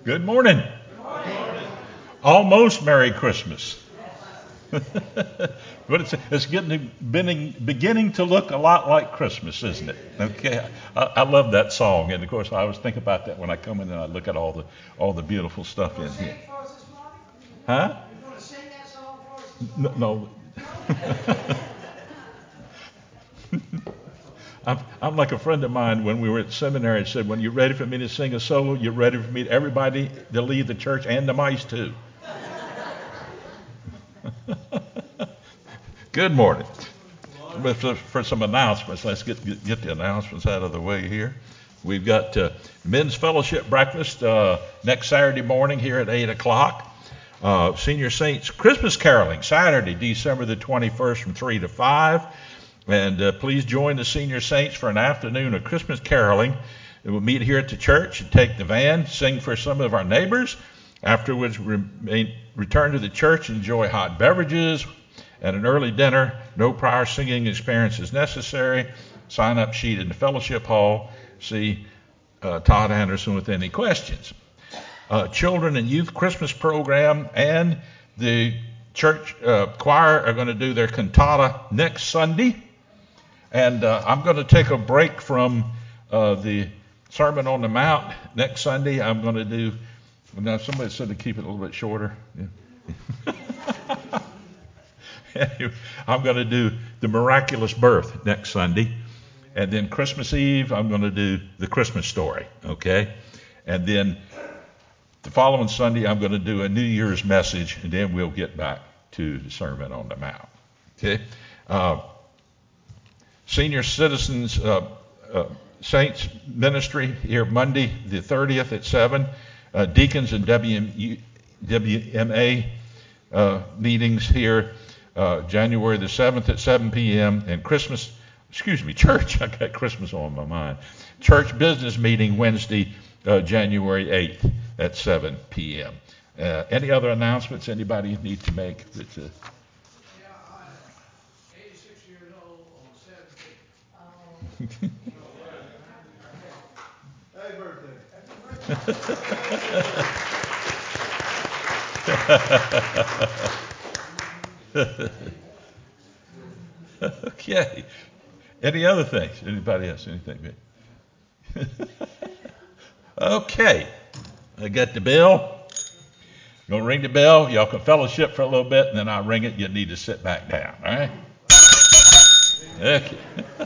Good morning. Almost Merry Christmas. But it's beginning to look a lot like Christmas, isn't it? Okay, I love that song, and of course I always think about that when I come in and I look at all the beautiful stuff in here. Huh? No. I'm like a friend of mine when we were at seminary said, when you're ready for me to sing a solo, you're ready for me, everybody to leave the church and the mice too. Good morning. For some announcements, let's get the announcements out of the way here. We've got men's fellowship breakfast next Saturday morning here at 8 o'clock. Senior Saints Christmas caroling Saturday, December the 21st from 3 to 5. And please join the Senior Saints for an afternoon of Christmas caroling. We'll meet here at the church and take the van, sing for some of our neighbors. Afterwards, return to the church, enjoy hot beverages and an early dinner. No prior singing experience is necessary. Sign-up sheet in the fellowship hall. See Todd Anderson with any questions. Children and youth Christmas program and the church choir are going to do their cantata next Sunday. And I'm going to take a break from the Sermon on the Mount next Sunday. I'm going to do, now somebody said to keep it a little bit shorter. Yeah. I'm going to do the miraculous birth next Sunday. And then Christmas Eve, I'm going to do the Christmas story, okay? And then the following Sunday, I'm going to do a New Year's message, and then we'll get back to the Sermon on the Mount, okay? Senior Citizens Saints Ministry here Monday the 30th at 7. Deacons and WMA meetings here January the 7th at 7 p.m. And church, I got Christmas on my mind. Church business meeting Wednesday, January 8th at 7 p.m. Any other announcements anybody need to make? Happy birthday. Okay. Any other things? Anybody else? Anything? Okay. I got the bell. I'm going to ring the bell. Y'all can fellowship for a little bit, and then I'll ring it. You need to sit back down. All right? Okay.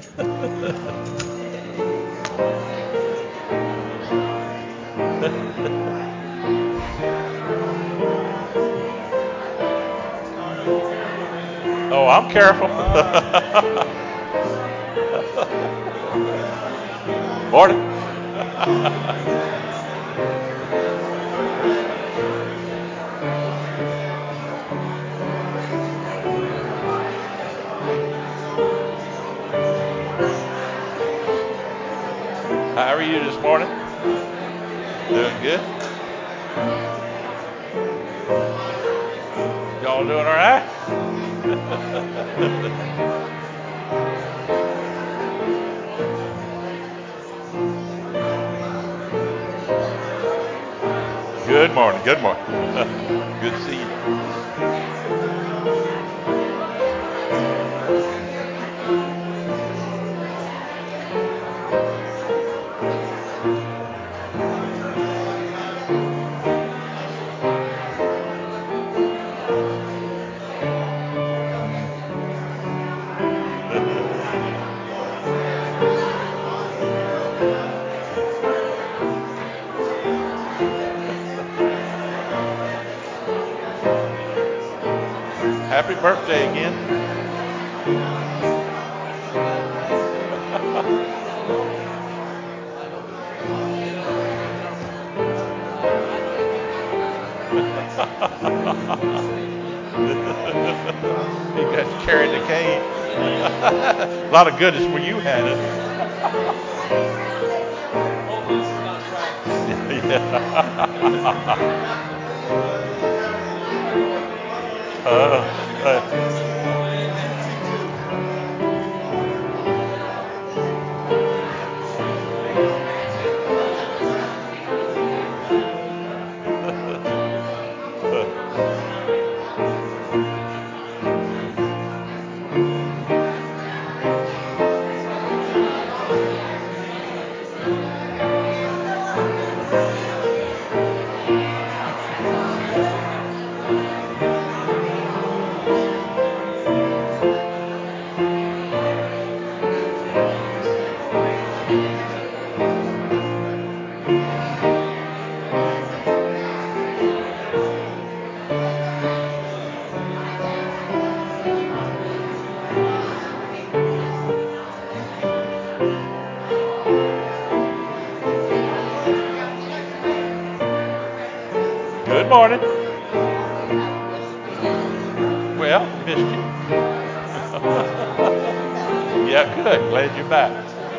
Oh, I'm careful. Morning. How are you this morning? Doing good? Y'all doing all right? Good morning. Good morning. Good to see you. Happy birthday again. You guys carrying the cane. A lot of goodness when you had it. Good morning. Well, missed you. Yeah, good. Glad you're back.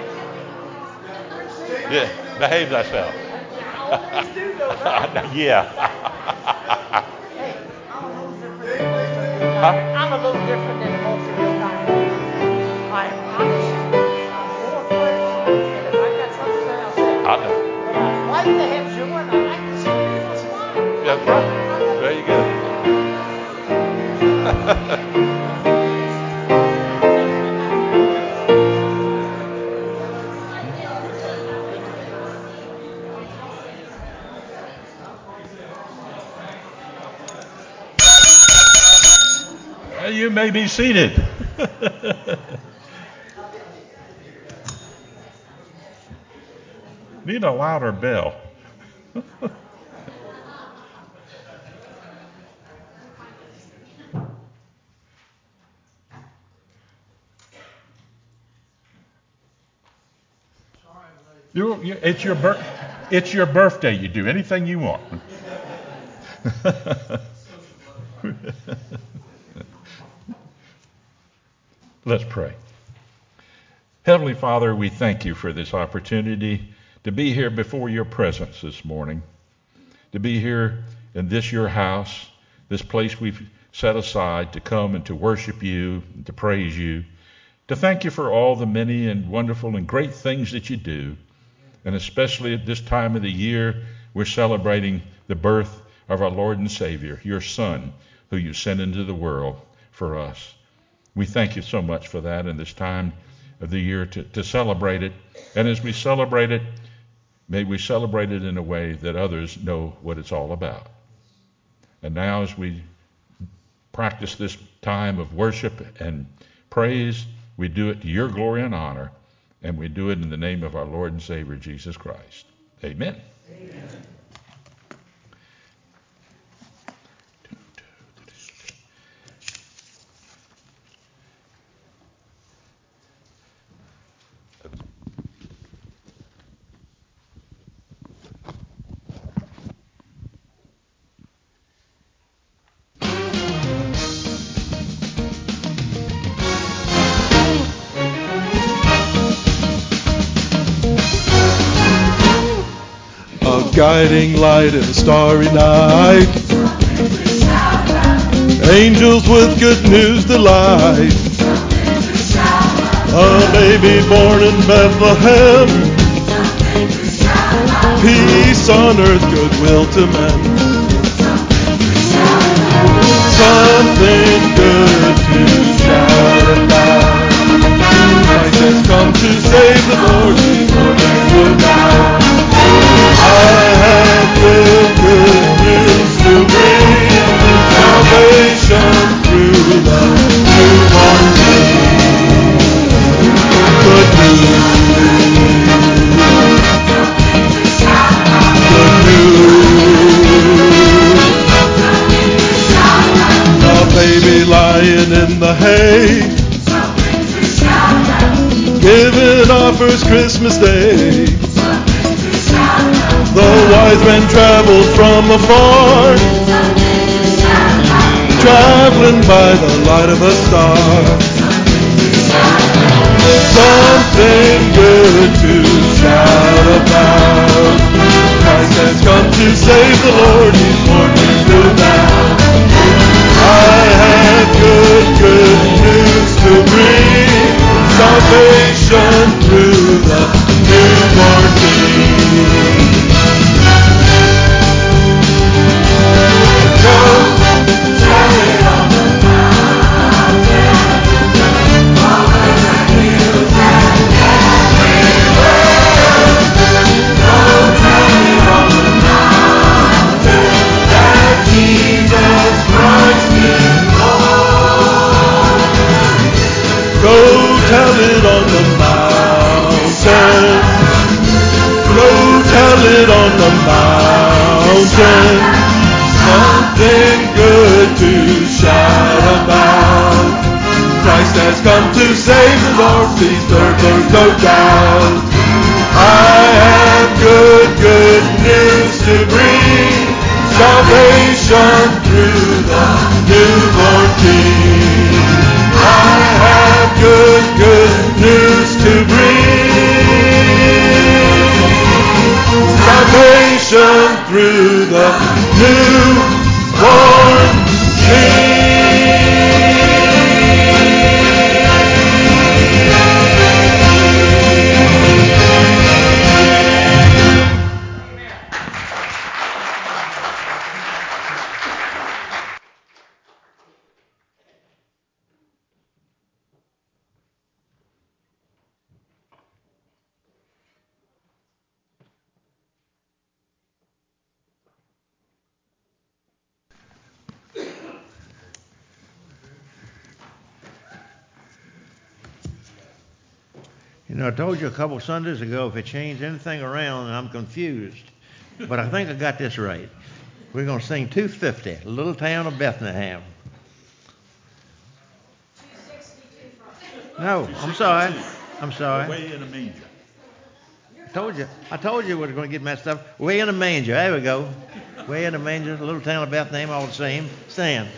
Yeah, behave thyself. Yeah. Huh? I'm a little different than most of your kind. I'm honest, I'm forthright, and if I got something to say, I'll say it. I know. But I like to have humor, and I like to see people smile. That's right. Very good. You may be seated. Need a louder bell. It's your birthday. You do anything you want. Let's pray. Heavenly Father, we thank you for this opportunity to be here before your presence this morning, to be here in this your house, this place we've set aside to come and to worship you, and to praise you, to thank you for all the many and wonderful and great things that you do. And especially at this time of the year, we're celebrating the birth of our Lord and Savior, your Son, who you sent into the world for us. We thank you so much for that in this time of the year to celebrate it. And as we celebrate it, may we celebrate it in a way that others know what it's all about. And now as we practice this time of worship and praise, we do it to your glory and honor, and we do it in the name of our Lord and Savior, Jesus Christ. Amen. Amen. Guiding light in a starry night, angels with good news delight. A baby born in Bethlehem, peace on earth, goodwill to men. Something good to shout about. Christ has come to save the Lord, no doubt. I have good news to bring, salvation through the newborn King. Good news, good news. A baby lying in the hay, giving our first Christmas Day. The wise men traveled from afar, traveling by the light of a star. Something good to shout about. Christ has come to save the Lord, he's born here now. I have good news to bring, salvation through the newborn King. Go tell it on the mountain. Go tell it on the mountain. Something good to shout about. Christ has come to save the Lord, please there's no doubt. I have good news to bring. Salvation through the newborn King. I have good news to bring. Salvation through the newborn King. You know, I told you a couple Sundays ago, if it changed anything around, I'm confused. But I think I got this right. We're going to sing 250, Little Town of Bethlehem. 262 No, I'm sorry. I'm sorry. Way in a manger. I told you we were going to get messed up. Way in a manger. There we go. Way in a manger, Little Town of Bethlehem, all the same. Stand.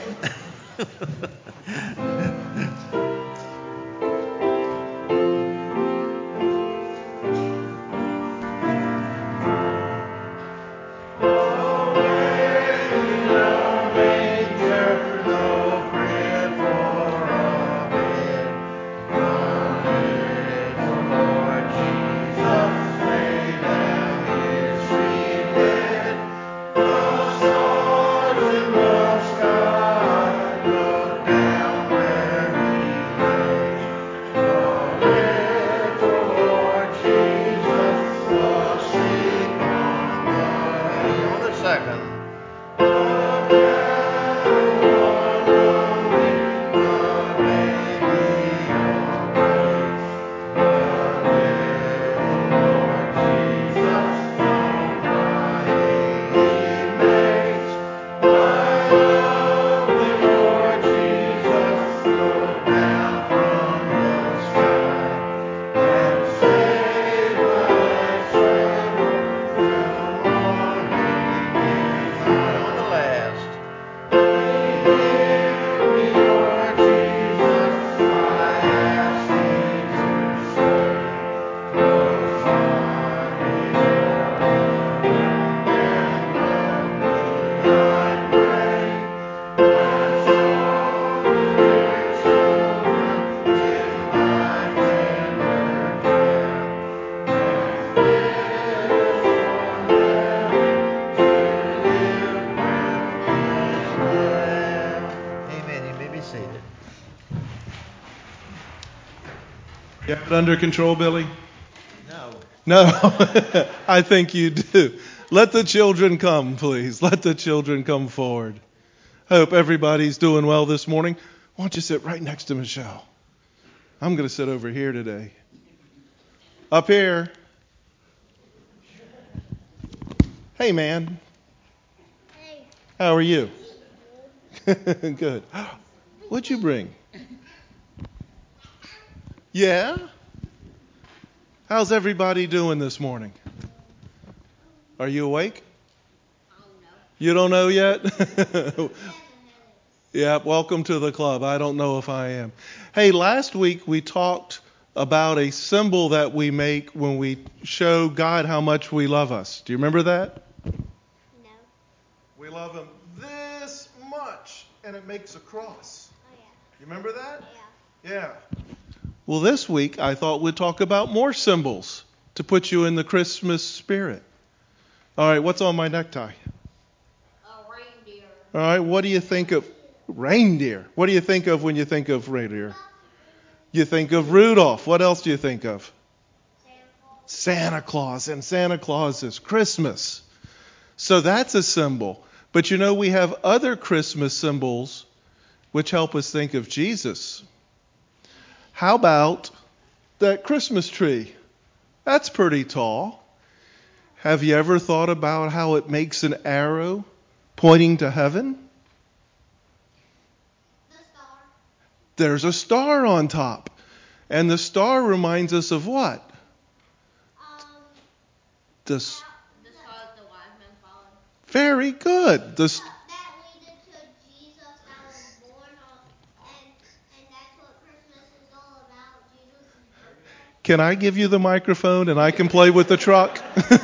You have it under control, Billy? No. No, I think you do. Let the children come, please. Let the children come forward. I hope everybody's doing well this morning. Why don't you sit right next to Michelle? I'm going to sit over here today. Up here. Hey, man. Hey. How are you? Good. What'd you bring? Yeah? How's everybody doing this morning? Are you awake? I don't know. You don't know yet? Yeah, welcome to the club. I don't know if I am. Hey, last week we talked about a symbol that we make when we show God how much we love us. Do you remember that? No. We love Him this much, and it makes a cross. Oh, yeah. You remember that? Yeah. Yeah. Well, this week I thought we'd talk about more symbols to put you in the Christmas spirit. All right, what's on my necktie? A reindeer. All right, what do you think of reindeer? What do you think of when you think of reindeer? You think of Rudolph. What else do you think of? Santa Claus. And Santa Claus is Christmas. So that's a symbol. But you know, we have other Christmas symbols which help us think of Jesus. How about that Christmas tree? That's pretty tall. Have you ever thought about how it makes an arrow pointing to heaven? The star. There's a star on top. And the star reminds us of what? The The star that the wise men followed. Very good. That Can I give you the microphone and I can play with the truck?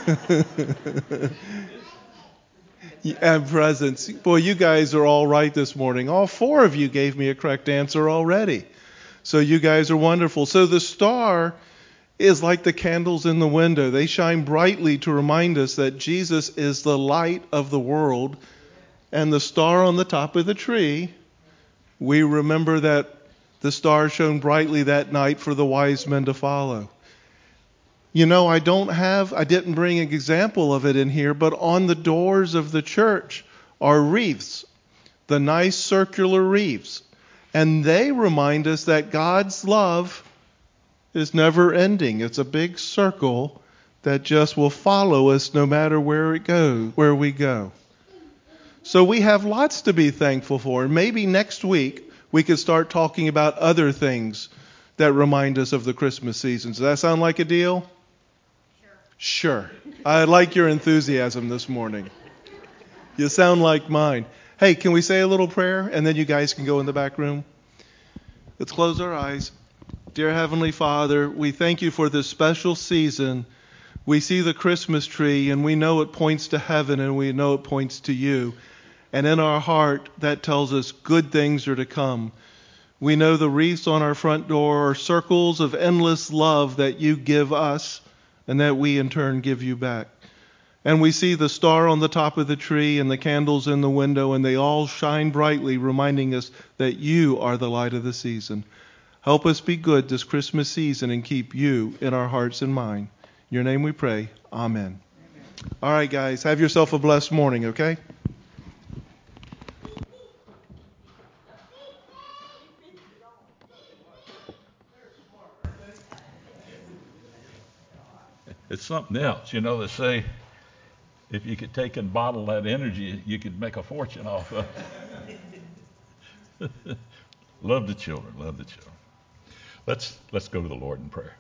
And presents. Boy, you guys are all right this morning. All 4 of you gave me a correct answer already. So you guys are wonderful. So the star is like the candles in the window. They shine brightly to remind us that Jesus is the light of the world. And the star on the top of the tree, we remember that the star shone brightly that night for the wise men to follow. You know, I didn't bring an example of it in here, but on the doors of the church are wreaths, the nice circular wreaths. And they remind us that God's love is never ending. It's a big circle that just will follow us no matter where we go. So we have lots to be thankful for. And maybe next week we could start talking about other things that remind us of the Christmas season. Does that sound like a deal? Sure. I like your enthusiasm this morning. You sound like mine. Hey, can we say a little prayer and then you guys can go in the back room? Let's close our eyes. Dear Heavenly Father, we thank you for this special season. We see the Christmas tree and we know it points to heaven and we know it points to you. And in our heart, that tells us good things are to come. We know the wreaths on our front door are circles of endless love that you give us and that we in turn give you back. And we see the star on the top of the tree and the candles in the window, and they all shine brightly, reminding us that you are the light of the season. Help us be good this Christmas season and keep you in our hearts and mind. In your name we pray. Amen. All right, guys, have yourself a blessed morning, okay? It's something else. You know, they say if you could take and bottle that energy, you could make a fortune off of it. Love the children. Love the children. Let's go to the Lord in prayer.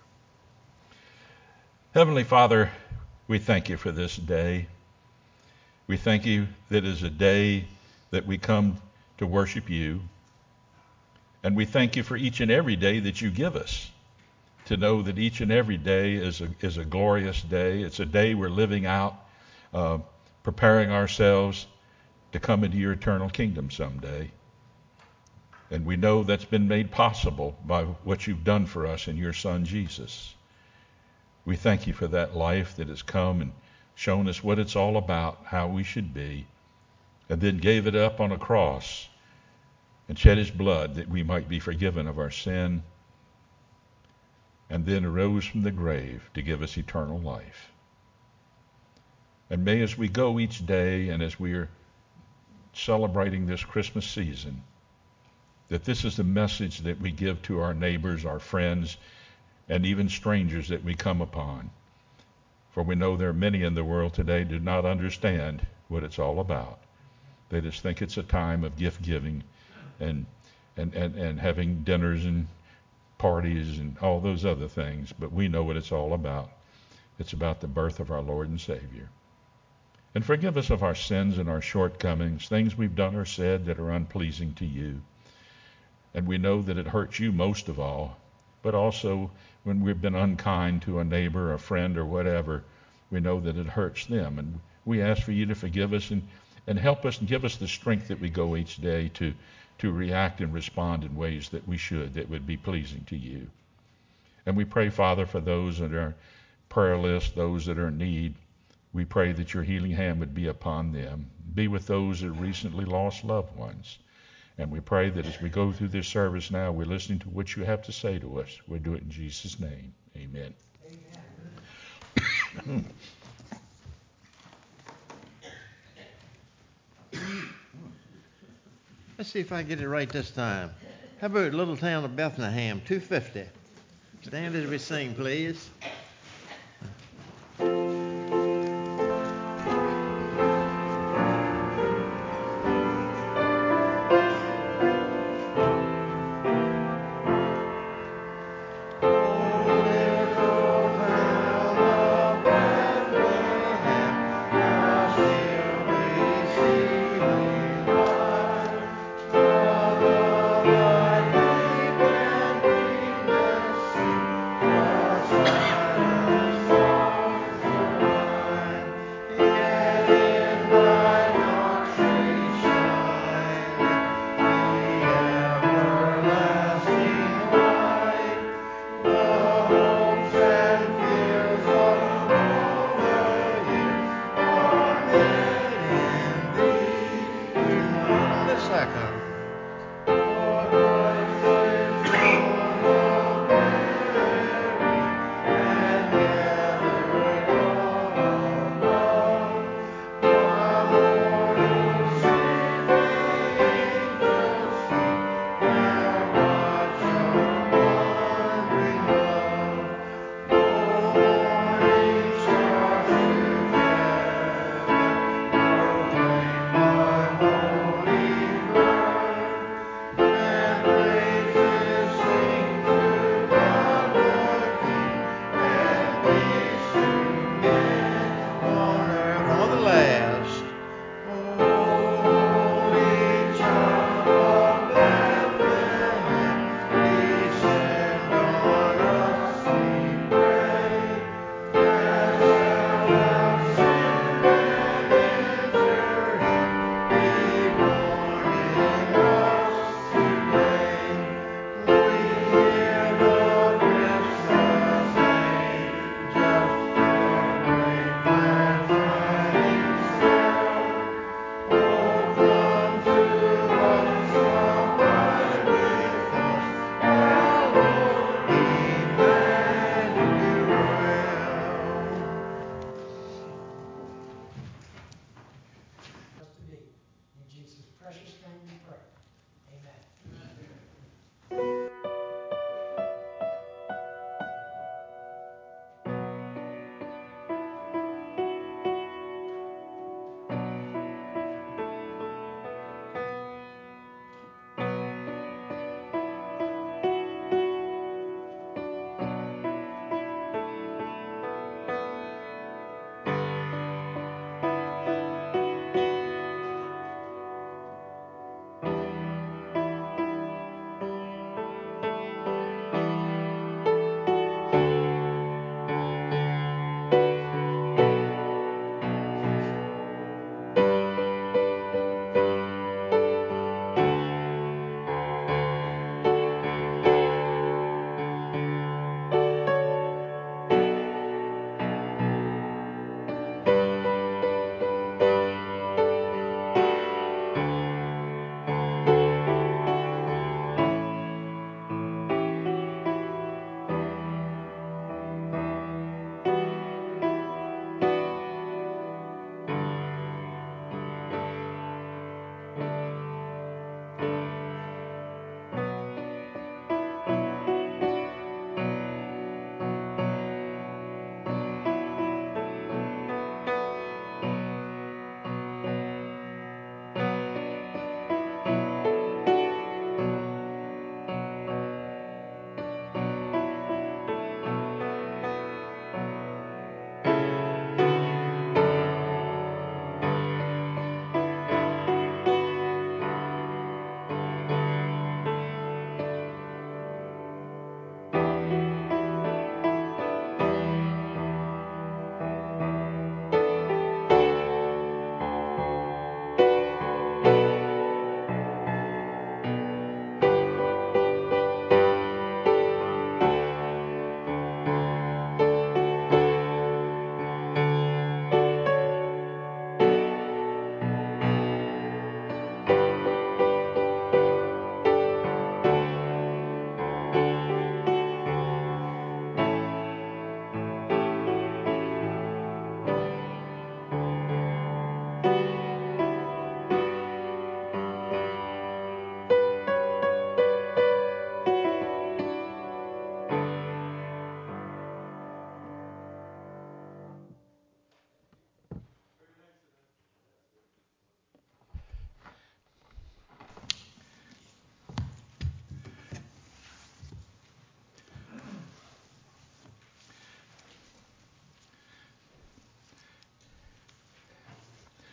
Heavenly Father, we thank you for this day. We thank you that it is a day that we come to worship you. And we thank you for each and every day that you give us, to know that each and every day is a glorious day. It's a day we're living out, preparing ourselves to come into your eternal kingdom someday. And we know that's been made possible by what you've done for us in your Son, Jesus. We thank you for that life that has come and shown us what it's all about, how we should be, and then gave it up on a cross and shed his blood that we might be forgiven of our sin, and then arose from the grave to give us eternal life. And may, as we go each day and as we are celebrating this Christmas season, that this is the message that we give to our neighbors, our friends, and even strangers that we come upon. For we know there are many in the world today who do not understand what it's all about. They just think it's a time of gift giving and having dinners and parties and all those other things, but we know what it's all about. It's about the birth of our Lord and Savior. And forgive us of our sins and our shortcomings, things we've done or said that are unpleasing to you. And we know that it hurts you most of all, but also when we've been unkind to a neighbor, a friend, or whatever, we know that it hurts them. And we ask for you to forgive us and help us and give us the strength that we go each day to react and respond in ways that we should, that would be pleasing to you. And we pray, Father, for those that are prayer list, those that are in need. We pray that your healing hand would be upon them. Be with those that recently lost loved ones. And we pray that as we go through this service now, we're listening to what you have to say to us. We'll do it in Jesus' name. Amen. Amen. Let's see if I get it right this time. How about little town of Bethlehem, 250. Stand as we sing, please. Our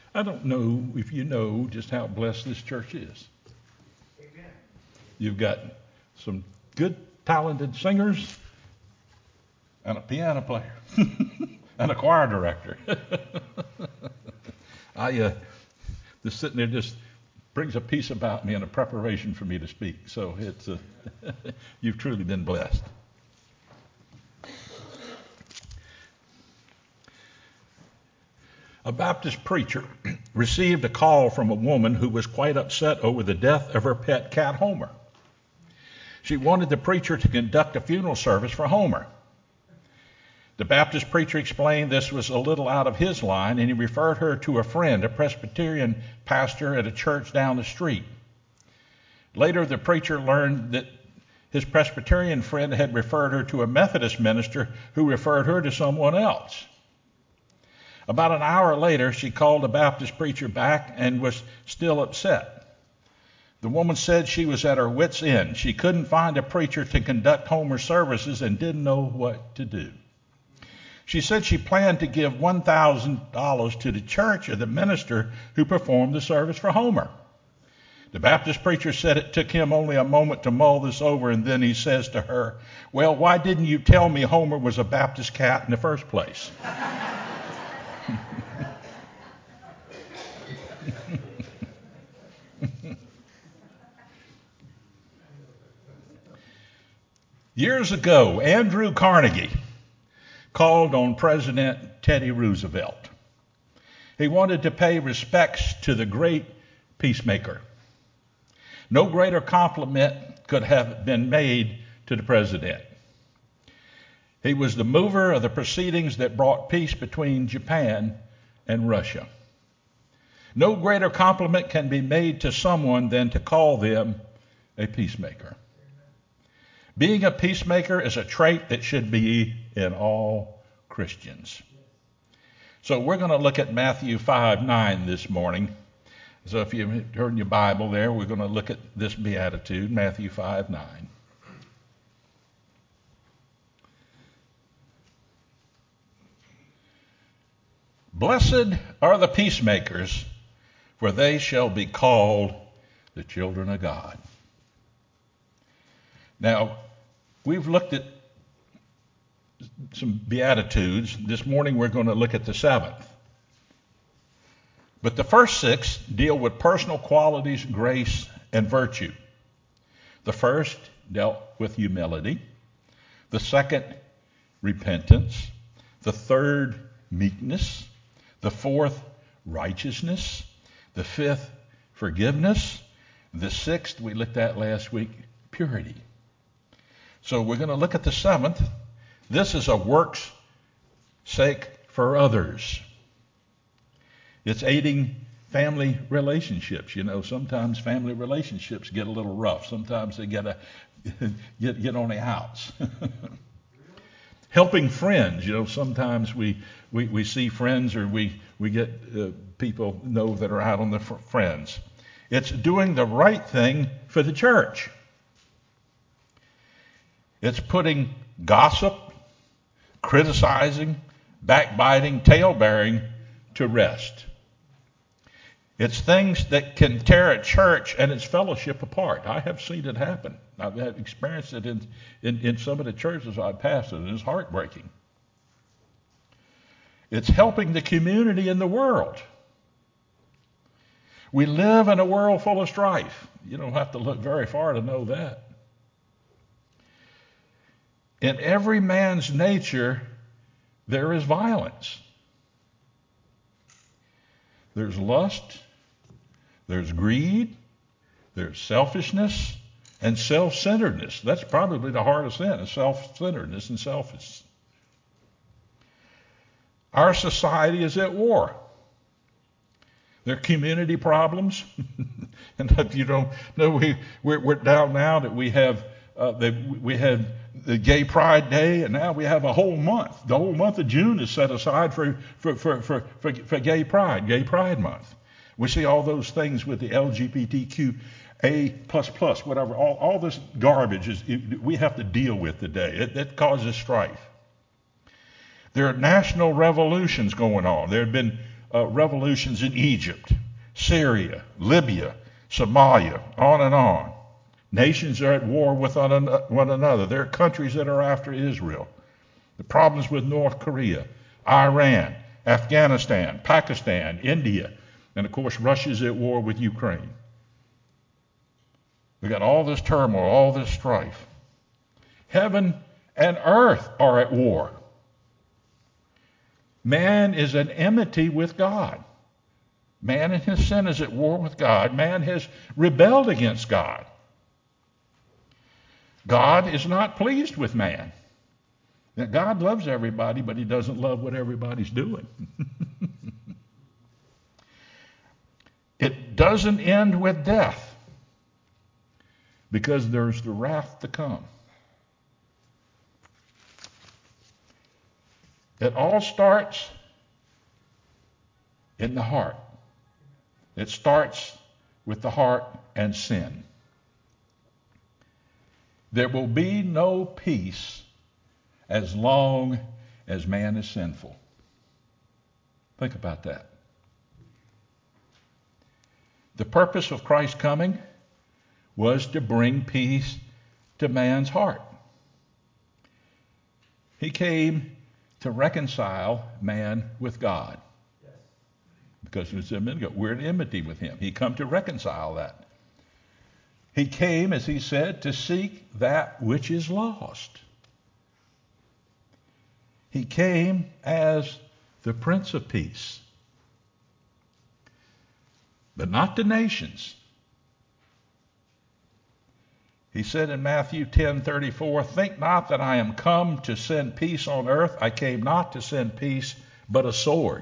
I don't know if you know just how blessed this church is. Amen. You've got some good, talented singers and a piano player and a choir director. Just sitting there just brings a peace about me and a preparation for me to speak. So it's you've truly been blessed. A Baptist preacher received a call from a woman who was quite upset over the death of her pet cat, Homer. She wanted the preacher to conduct a funeral service for Homer. The Baptist preacher explained this was a little out of his line, and he referred her to a friend, a Presbyterian pastor at a church down the street. Later, the preacher learned that his Presbyterian friend had referred her to a Methodist minister who referred her to someone else. About an hour later, she called the Baptist preacher back and was still upset. The woman said she was at her wit's end. She couldn't find a preacher to conduct Homer's services and didn't know what to do. She said she planned to give $1,000 to the church or the minister who performed the service for Homer. The Baptist preacher said it took him only a moment to mull this over, and then he says to her, "Well, why didn't you tell me Homer was a Baptist cat in the first place?" Years ago, Andrew Carnegie called on President Teddy Roosevelt. He wanted to pay respects to the great peacemaker. No greater compliment could have been made to the president. He was the mover of the proceedings that brought peace between Japan and Russia. No greater compliment can be made to someone than to call them a peacemaker. Being a peacemaker is a trait that should be in all Christians. So we're going to look at Matthew 5:9 this morning. So if you heard in your Bible there, we're going to look at this beatitude, Matthew 5:9. Blessed are the peacemakers, for they shall be called the children of God. Now, we've looked at some Beatitudes. This morning we're going to look at the seventh. But the first six deal with personal qualities, grace, and virtue. The first dealt with humility. The second, repentance. The third, meekness. The fourth, righteousness. The fifth, forgiveness. The sixth, we looked at last week, purity. So we're going to look at the seventh. This is a work's sake for others. It's aiding family relationships. You know, sometimes family relationships get a little rough. Sometimes they get on the outs. Helping friends. You know, sometimes we see friends, or we get people know that are out on the friends. It's doing the right thing for the church. It's putting gossip, criticizing, backbiting, tale-bearing to rest. It's things that can tear a church and its fellowship apart. I have seen it happen. I've experienced it in some of the churches I've pastored, and it's heartbreaking. It's helping the community and the world. We live in a world full of strife. You don't have to look very far to know that. In every man's nature, there is violence. There's lust, there's greed, there's selfishness, and self-centeredness. That's probably the heart of sin, is self-centeredness and selfishness. Our society is at war. There are community problems. And if you don't know, we're down now that we have the Gay Pride Day, and now we have a whole month. The whole month of June is set aside for Gay Pride Month. We see all those things with the LGBTQA++, whatever, all this garbage we have to deal with today. It causes strife. There are national revolutions going on. There have been revolutions in Egypt, Syria, Libya, Somalia, on and on. Nations are at war with one another. There are countries that are after Israel. The problems with North Korea, Iran, Afghanistan, Pakistan, India, and of course Russia's at war with Ukraine. We got all this turmoil, all this strife. Heaven and earth are at war. Man is at enmity with God. Man in his sin is at war with God. Man has rebelled against God. God is not pleased with man. Now, God loves everybody, but he doesn't love what everybody's doing. It doesn't end with death, because there's the wrath to come. It all starts in the heart. It starts with the heart and sin. There will be no peace as long as man is sinful. Think about that. The purpose of Christ's coming was to bring peace to man's heart. He came to reconcile man with God. Because we said a minute ago, we're in enmity with him. He come to reconcile that. He came, as he said, to seek that which is lost. He came as the Prince of Peace. But not to nations. He said in Matthew 10:34, "Think not that I am come to send peace on earth. I came not to send peace, but a sword."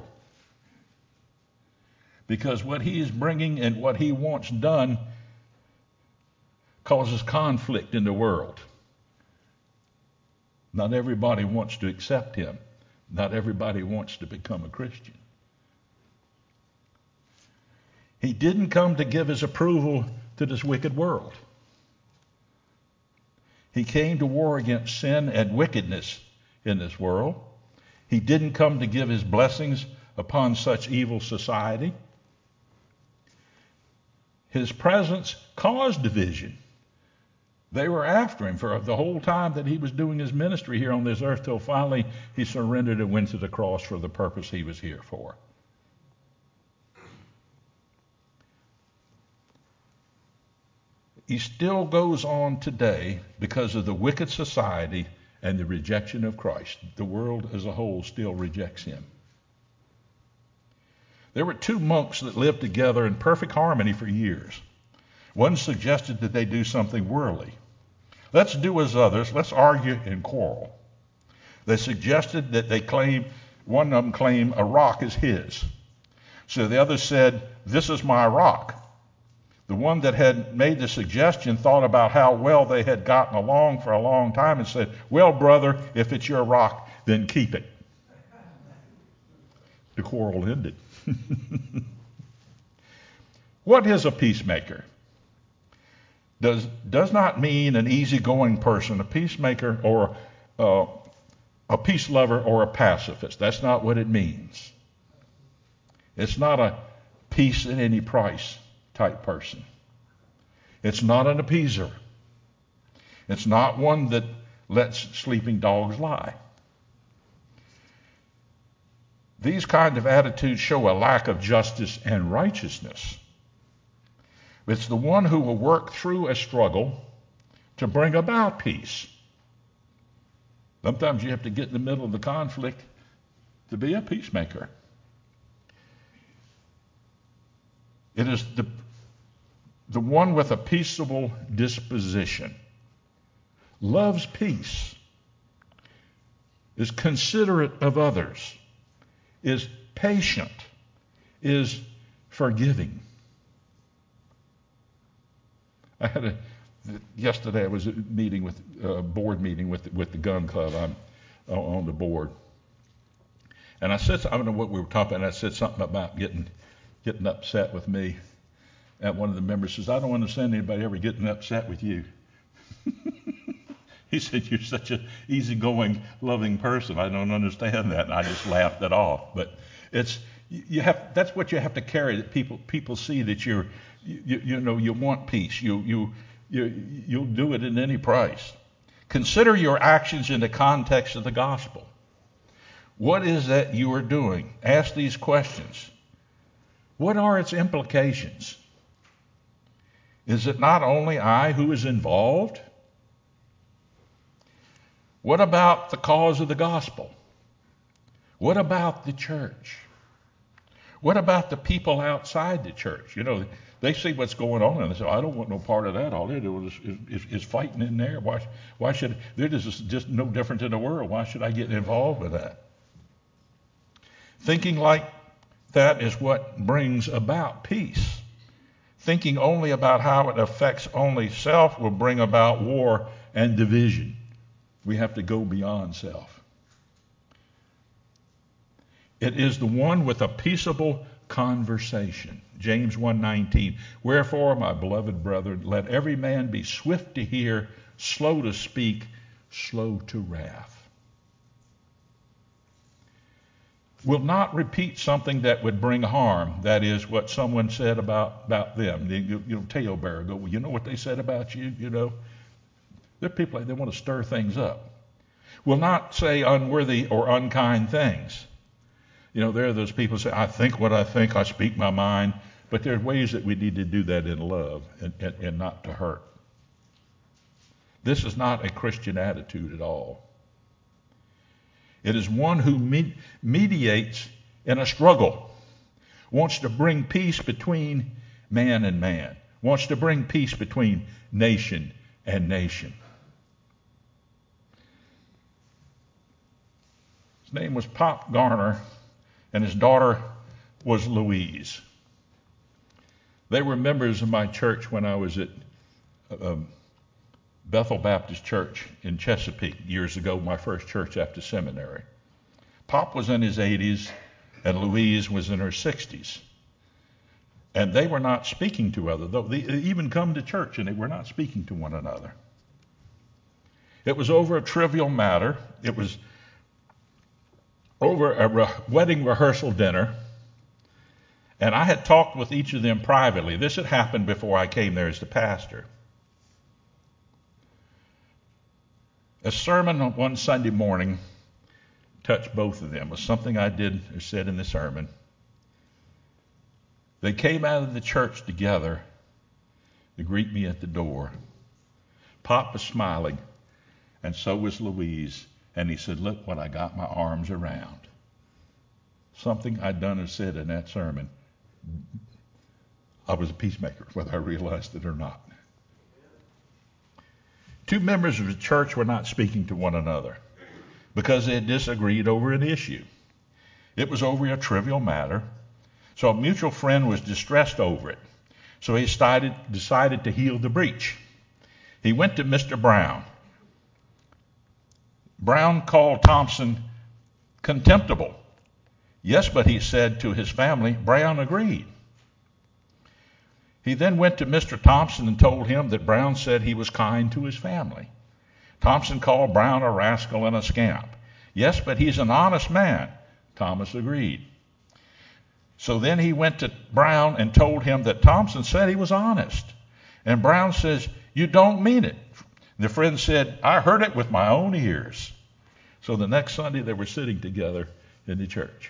Because what he is bringing and what he wants done causes conflict in the world. Not everybody wants to accept him. Not everybody wants to become a Christian. He didn't come to give his approval to this wicked world. He came to war against sin and wickedness in this world. He didn't come to give his blessings upon such evil society. His presence caused division. They were after him for the whole time that he was doing his ministry here on this earth, till finally he surrendered and went to the cross for the purpose he was here for. He still goes on today because of the wicked society and the rejection of Christ. The world as a whole still rejects him. There were two monks that lived together in perfect harmony for years. One suggested that they do something worldly. Let's do as others. Let's argue and quarrel. They suggested that one of them claimed a rock is his. So the other said, "This is my rock." The one that had made the suggestion thought about how well they had gotten along for a long time and said, "Well, brother, if it's your rock, then keep it." The quarrel ended. What is a peacemaker? Does not mean an easygoing person, a peacemaker or a peace lover or a pacifist. That's not what it means. It's not a peace at any price type person. It's not an appeaser. It's not one that lets sleeping dogs lie. These kind of attitudes show a lack of justice and righteousness. It's the one who will work through a struggle to bring about peace. Sometimes you have to get in the middle of the conflict to be a peacemaker. It is the one with a peaceable disposition, loves peace, is considerate of others, is patient, is forgiving. Yesterday I was at a board meeting with the gun club. I'm on the board. And I said, I don't know what we were talking about, and I said something about getting upset with me. And one of the members says, "I don't understand anybody ever getting upset with you." He said, "You're such an easygoing, loving person. I don't understand that." And I just laughed it off. But You have, that's what you have to carry, that people see that you want peace. You'll do it at any price. Consider your actions in the context of the gospel. What is that you are doing? Ask these questions. What are its implications? Is it not only I who is involved? What about the cause of the gospel? What about the church? What about the people outside the church? They see what's going on and they say, I don't want no part of that. All they do is fighting in there. Why should, they're just no different in the world. Why should I get involved with that? Thinking like that is what brings about peace. Thinking only about how it affects only self will bring about war and division. We have to go beyond self. It is the one with a peaceable conversation. James 1:19. Wherefore, my beloved brethren, let every man be swift to hear, slow to speak, slow to wrath. Will not repeat something that would bring harm. That is what someone said about them. Talebearer go, well, you know what they said about you? There are people they want to stir things up. Will not say unworthy or unkind things. There are those people who say, I think what I think, I speak my mind. But there are ways that we need to do that in love and not to hurt. This is not a Christian attitude at all. It is one who mediates in a struggle, wants to bring peace between man and man, wants to bring peace between nation and nation. His name was Pop Garner, and his daughter was Louise. They were members of my church when I was at Bethel Baptist Church in Chesapeake years ago, my first church after seminary. Pop was in his 80s, and Louise was in her 60s. And they were not speaking to other, though they even come to church, and they were not speaking to one another. It was over a trivial matter. It was over a wedding rehearsal dinner, and I had talked with each of them privately. This had happened before I came there as the pastor. A sermon on one Sunday morning touched both of them. It was something I did or said in the sermon. They came out of the church together to greet me at the door. Pop was smiling, and so was Louise. And he said, look what I got my arms around. Something I'd done or said in that sermon. I was a peacemaker, whether I realized it or not. Two members of the church were not speaking to one another because they had disagreed over an issue. It was over a trivial matter. So a mutual friend was distressed over it. So he decided to heal the breach. He went to Mr. Brown. Brown called Thompson contemptible. Yes, but he said to his family, Brown agreed. He then went to Mr. Thompson and told him that Brown said he was kind to his family. Thompson called Brown a rascal and a scamp. Yes, but he's an honest man. Thomas agreed. So then he went to Brown and told him that Thompson said he was honest. And Brown says, you don't mean it. The friend said, I heard it with my own ears. So the next Sunday they were sitting together in the church.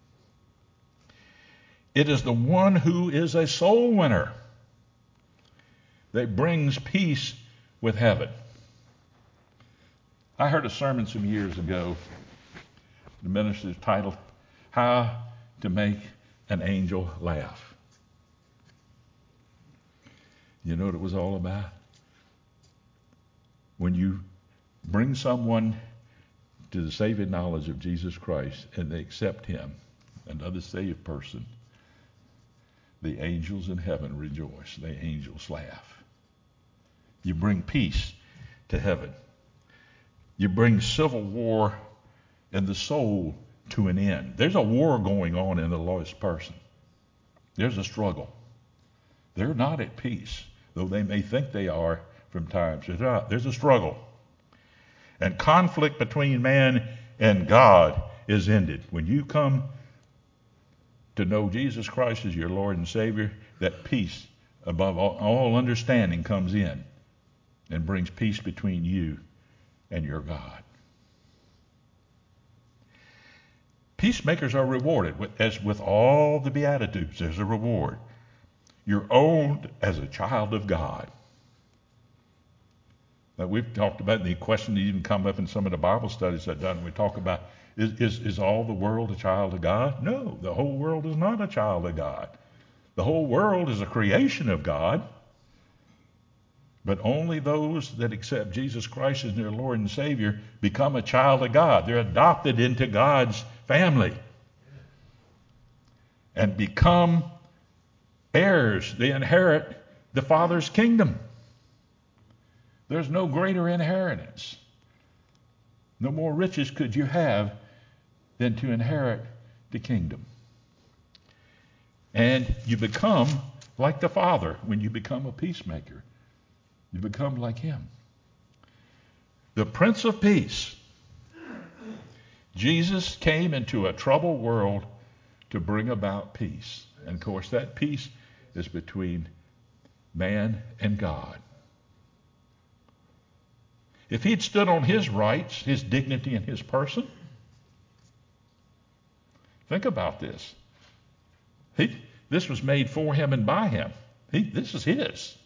It is the one who is a soul winner that brings peace with heaven. I heard a sermon some years ago. The minister's titled, How to Make an Angel Laugh. You know what it was all about? When you bring someone to the saving knowledge of Jesus Christ and they accept him, another saved person, the angels in heaven rejoice. The angels laugh. You bring peace to heaven. You bring civil war in the soul to an end. There's a war going on in the lost person. There's a struggle. They're not at peace, though they may think they are from times. There's a struggle. And conflict between man and God is ended. When you come to know Jesus Christ as your Lord and Savior, that peace above all understanding comes in and brings peace between you and your God. Peacemakers are rewarded, as with all the Beatitudes, there's a reward. You're owned as a child of God. Now, we've talked about the question that even come up in some of the Bible studies I've done. We talk about, is all the world a child of God? No, the whole world is not a child of God. The whole world is a creation of God. But only those that accept Jesus Christ as their Lord and Savior become a child of God. They're adopted into God's family and become heirs. They inherit the Father's kingdom. There's no greater inheritance. No more riches could you have than to inherit the kingdom. And you become like the Father when you become a peacemaker. You become like Him. The Prince of Peace. Jesus came into a troubled world to bring about peace. And of course, that peace is between man and God. If he'd stood on his rights, his dignity, and his person, think about this. This was made for him and by him. This is his.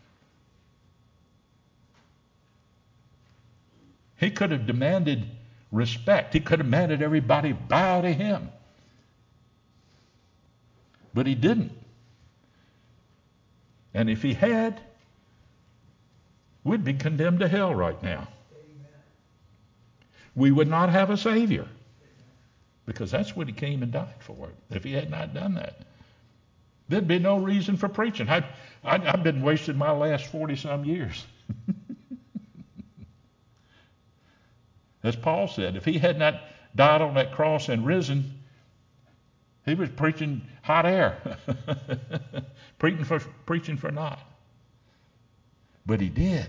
He could have demanded respect. He could have demanded everybody bow to him. But he didn't. And if he had, we'd be condemned to hell right now. We would not have a Savior. Because that's what he came and died for. If he had not done that, there'd be no reason for preaching. I've been wasting my last 40-some years. As Paul said, if he had not died on that cross and risen, he was preaching hot air. preaching for naught. But he did.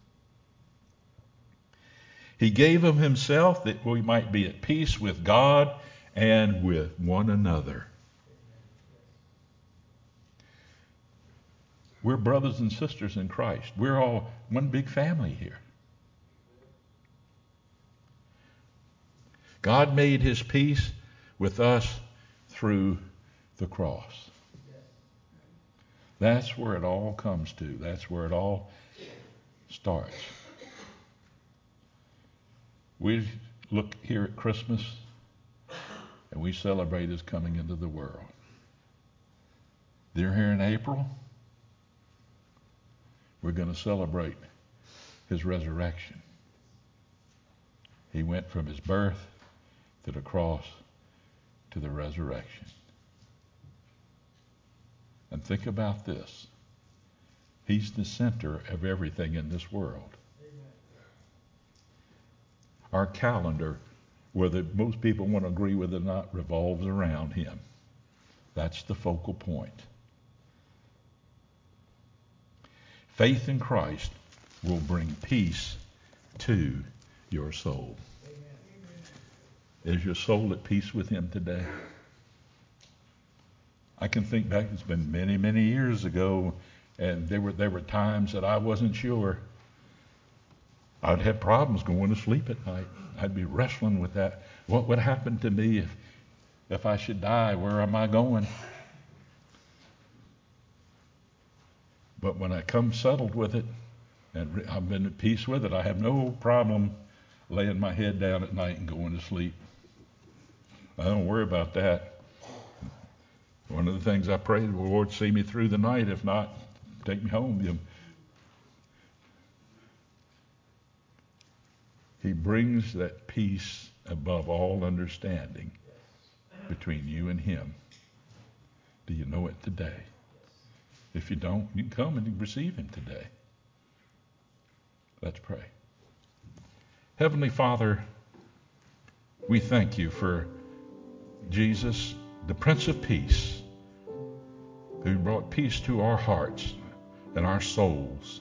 He gave of himself that we might be at peace with God and with one another. We're brothers and sisters in Christ. We're all one big family here. God made his peace with us through the cross. That's where it all comes to. That's where it all starts. We look here at Christmas and we celebrate his coming into the world. They're here in April. We're going to celebrate his resurrection. He went from his birth to the cross to the resurrection. And think about this. He's the center of everything in this world. Our calendar, whether most people want to agree with it or not, revolves around him. That's the focal point. Faith in Christ will bring peace to your soul. Is your soul at peace with him today? I can think back, it's been many, many years ago, and there were times that I wasn't sure. I'd have problems going to sleep at night. I'd be wrestling with that. What would happen to me if I should die? Where am I going? But when I come settled with it, and I've been at peace with it, I have no problem laying my head down at night and going to sleep. I don't worry about that. One of the things I pray, the Lord see me through the night. If not, take me home. He brings that peace above all understanding between you and him. Do you know it today? If you don't, you can come and receive him today. Let's pray. Heavenly Father, we thank you for Jesus, the Prince of Peace, who brought peace to our hearts and our souls.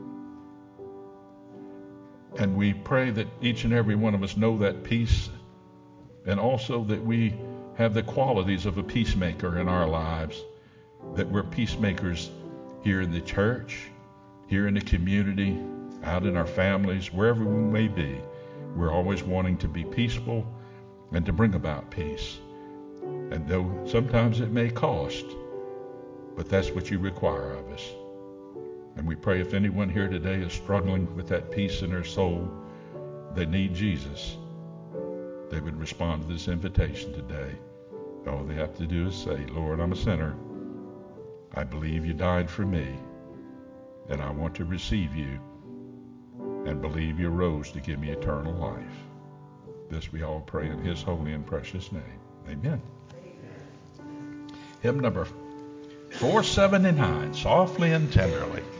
And we pray that each and every one of us know that peace, and also that we have the qualities of a peacemaker in our lives, that we're peacemakers here in the church, here in the community, out in our families, wherever we may be. We're always wanting to be peaceful and to bring about peace. And though sometimes it may cost, but that's what you require of us. And we pray if anyone here today is struggling with that peace in their soul, they need Jesus, they would respond to this invitation today. All they have to do is say, Lord, I'm a sinner. I believe you died for me, and I want to receive you and believe you rose to give me eternal life. This we all pray in his holy and precious name. Amen. Hymn number 479, Softly and Tenderly.